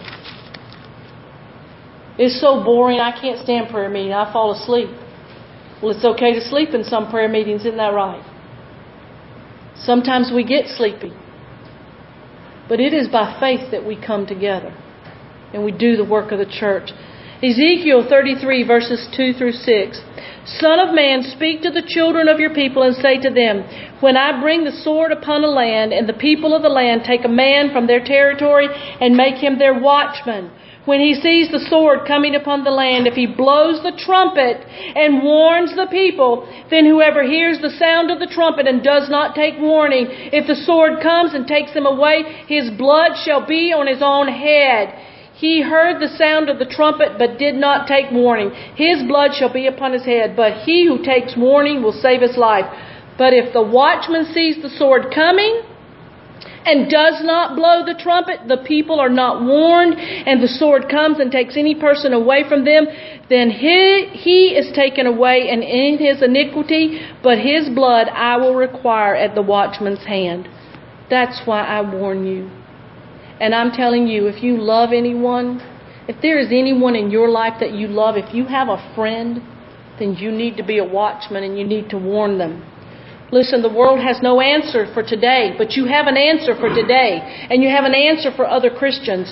It's so boring, I can't stand prayer meeting. I fall asleep. Well, it's okay to sleep in some prayer meetings, isn't that right? Sometimes we get sleepy. But it is by faith that we come together and we do the work of the church. Ezekiel thirty-three, verses two through six. Son of man, speak to the children of your people and say to them, when I bring the sword upon a land and the people of the land take a man from their territory and make him their watchman, when he sees the sword coming upon the land, if he blows the trumpet and warns the people, then whoever hears the sound of the trumpet and does not take warning, if the sword comes and takes him away, his blood shall be on his own head. He heard the sound of the trumpet, but did not take warning. His blood shall be upon his head, but he who takes warning will save his life. But if the watchman sees the sword coming and does not blow the trumpet, the people are not warned, and the sword comes and takes any person away from them, then he, he is taken away and in his iniquity, but his blood I will require at the watchman's hand. That's why I warn you. And I'm telling you, if you love anyone, if there is anyone in your life that you love, if you have a friend, then you need to be a watchman and you need to warn them. Listen, the world has no answer for today, but you have an answer for today, and you have an answer for other Christians.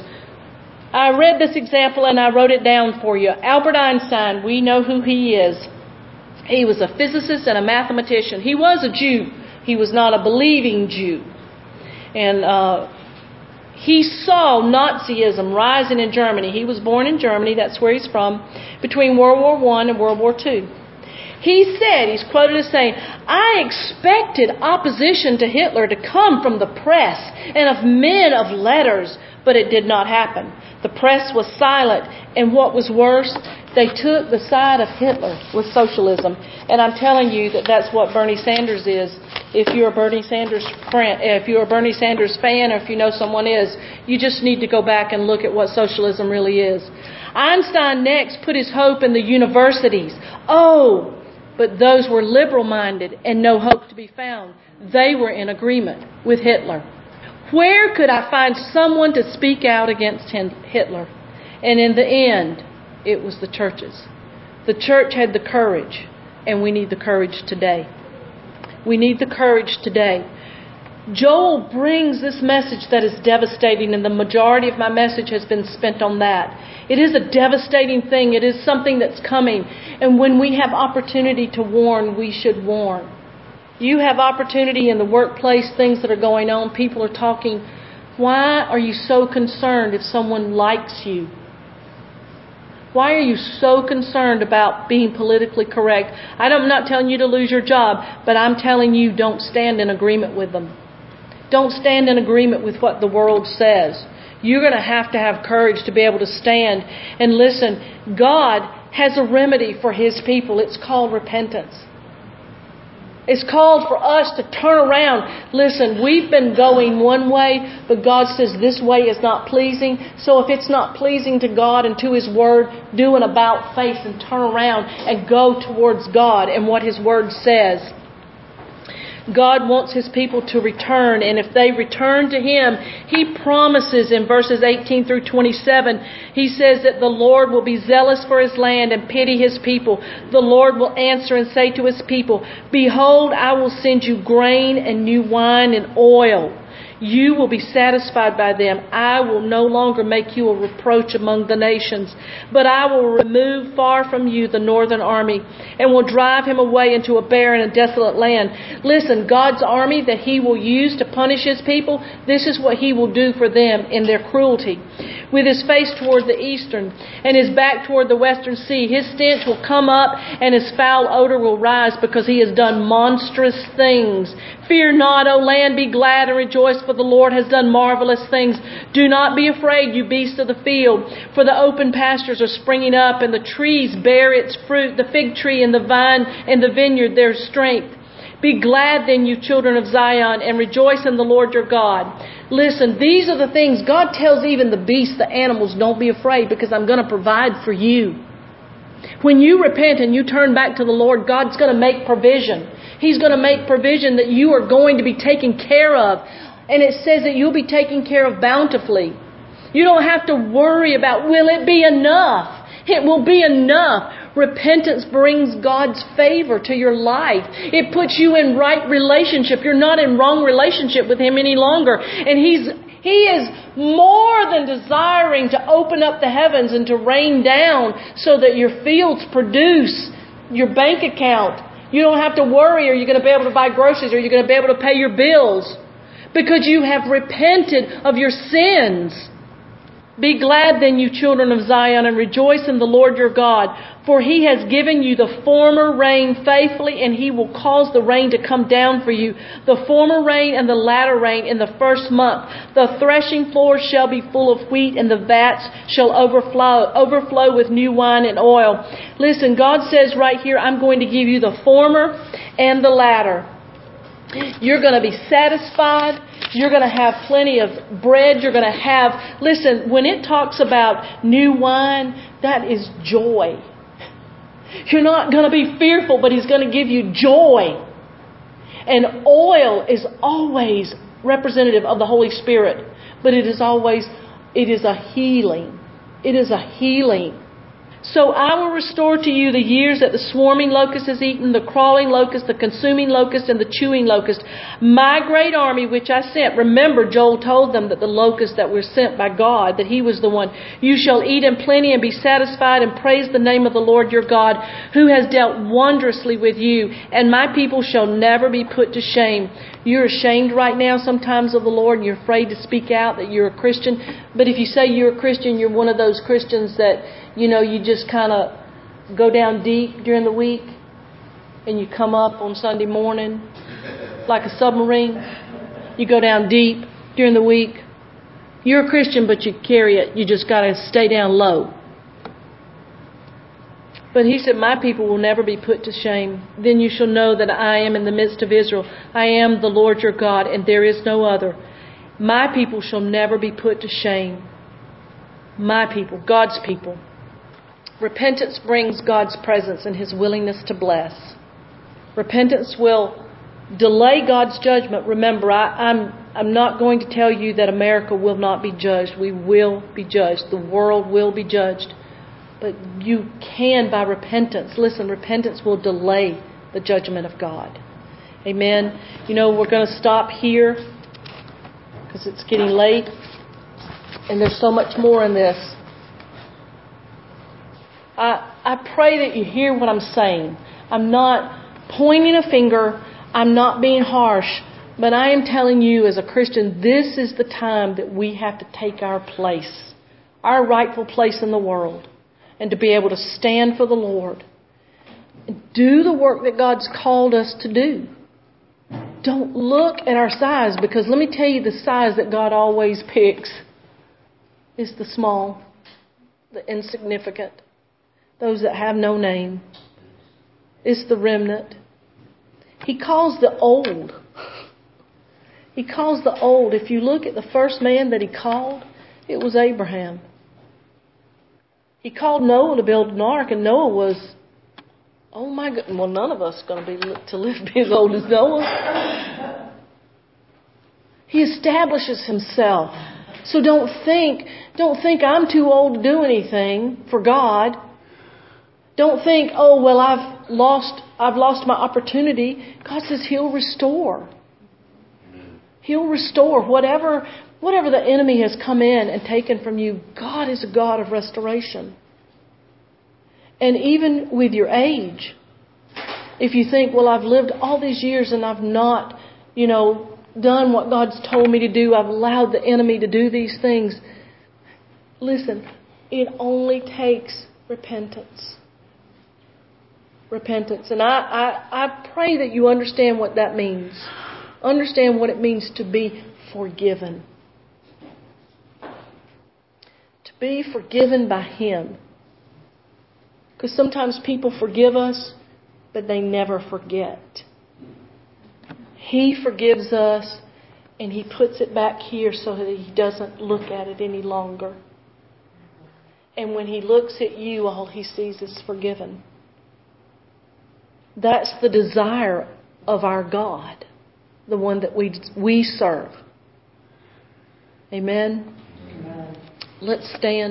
I read this example and I wrote it down for you. Albert Einstein, we know who he is. He was a physicist and a mathematician. He was a Jew. He was not a believing Jew. And uh He saw Nazism rising in Germany. He was born in Germany, that's where he's from, between World War One and World War Two. He said, he's quoted as saying, I expected opposition to Hitler to come from the press and of men of letters, but it did not happen. The press was silent, and what was worse, they took the side of Hitler with socialism. And I'm telling you that that's what Bernie Sanders is. If you're a Bernie Sanders friend, if you're a Bernie Sanders fan, or if you know someone is, you just need to go back and look at what socialism really is. Einstein next put his hope in the universities. Oh, but those were liberal-minded and no hope to be found. They were in agreement with Hitler. Where could I find someone to speak out against Hitler? And in the end, it was the churches. The church had the courage, and we need the courage today. We need the courage today. Joel brings this message that is devastating, and the majority of my message has been spent on that. It is a devastating thing. It is something that's coming. And when we have opportunity to warn, we should warn. You have opportunity in the workplace, things that are going on. People are talking. Why are you so concerned if someone likes you? Why are you so concerned about being politically correct? I'm not telling you to lose your job, but I'm telling you don't stand in agreement with them. Don't stand in agreement with what the world says. You're going to have to have courage to be able to stand and listen. God has a remedy for His people. It's called repentance. It's called for us to turn around. Listen, we've been going one way, but God says this way is not pleasing. So if it's not pleasing to God and to His Word, do an about face and turn around and go towards God and what His Word says. God wants His people to return, and if they return to Him, He promises in verses eighteen through twenty-seven, He says that the Lord will be zealous for His land and pity His people. The Lord will answer and say to His people, behold, I will send you grain and new wine and oil. You will be satisfied by them. I will no longer make you a reproach among the nations, but I will remove far from you the northern army and will drive him away into a barren and desolate land. Listen, God's army that He will use to punish His people, this is what He will do for them in their cruelty. With His face toward the eastern and His back toward the western sea, His stench will come up and His foul odor will rise because He has done monstrous things. Fear not, O land, be glad and rejoice, for the Lord has done marvelous things. Do not be afraid, you beasts of the field, for the open pastures are springing up, and the trees bear its fruit, the fig tree and the vine and the vineyard their strength. Be glad then, you children of Zion, and rejoice in the Lord your God. Listen, these are the things God tells even the beasts, the animals, don't be afraid because I'm going to provide for you. When you repent and you turn back to the Lord, God's going to make provision. He's going to make provision that you are going to be taken care of. And it says that you'll be taken care of bountifully. You don't have to worry about, will it be enough? It will be enough. Repentance brings God's favor to your life. It puts you in right relationship. You're not in wrong relationship with Him any longer. And He's He is more than desiring to open up the heavens and to rain down so that your fields produce your bank account. You don't have to worry, are you going to be able to buy groceries? Are you going to be able to pay your bills? Because you have repented of your sins. Be glad then, you children of Zion, and rejoice in the Lord your God. For He has given you the former rain faithfully, and He will cause the rain to come down for you, the former rain and the latter rain in the first month. The threshing floors shall be full of wheat, and the vats shall overflow, overflow with new wine and oil. Listen, God says right here, I'm going to give you the former and the latter. You're going to be satisfied. You're going to have plenty of bread. You're going to have, listen, when it talks about new wine, that is joy. You're not going to be fearful, but He's going to give you joy. And oil is always representative of the Holy Spirit, but it is always, it is a healing. It is a healing. So I will restore to you the years that the swarming locust has eaten, the crawling locust, the consuming locust, and the chewing locust. My great army which I sent. Remember, Joel told them that the locusts that were sent by God, that He was the one. You shall eat in plenty and be satisfied and praise the name of the Lord your God, who has dealt wondrously with you. And my people shall never be put to shame. You're ashamed right now sometimes of the Lord, and you're afraid to speak out that you're a Christian. But if you say you're a Christian, you're one of those Christians that, you know, you just kind of go down deep during the week and you come up on Sunday morning like a submarine. You go down deep during the week. You're a Christian, but you carry it. You just got to stay down low. But He said, my people will never be put to shame. Then you shall know that I am in the midst of Israel. I am the Lord your God, and there is no other. My people shall never be put to shame. My people, God's people. Repentance brings God's presence and His willingness to bless. Repentance will delay God's judgment. Remember, I, I'm, I'm not going to tell you that America will not be judged. We will be judged. The world will be judged. But you can, by repentance, listen, repentance will delay the judgment of God. Amen. You know, we're going to stop here because it's getting late. And there's so much more in this. I, I pray that you hear what I'm saying. I'm not pointing a finger. I'm not being harsh. But I am telling you as a Christian, this is the time that we have to take our place, our rightful place in the world, and to be able to stand for the Lord and do the work that God's called us to do. don't look at our size, because let me tell you, the size that God always picks is the small, the insignificant, those that have no name. It's the remnant. He calls the old. He calls the old. If you look at the first man that He called, it was Abraham. He called Noah to build an ark, and Noah was, oh my God, well, none of us are going to be to live be as old as Noah. He establishes Himself. So don't think, don't think I'm too old to do anything for God. Don't think, oh well, I've lost, I've lost my opportunity. God says He'll restore. He'll restore whatever, whatever the enemy has come in and taken from you. God is a God of restoration. And even with your age, if you think, well, I've lived all these years and I've not, you know, done what God's told me to do. I've allowed the enemy to do these things. Listen, it only takes repentance. Repentance. And I, I, I pray that you understand what that means. Understand what it means to be forgiven. To be forgiven by Him. Because sometimes people forgive us, but they never forget. He forgives us, and He puts it back here so that He doesn't look at it any longer. And when He looks at you, all He sees is forgiven. That's the desire of our God, the one that we we serve. Amen? Amen. Let's stand.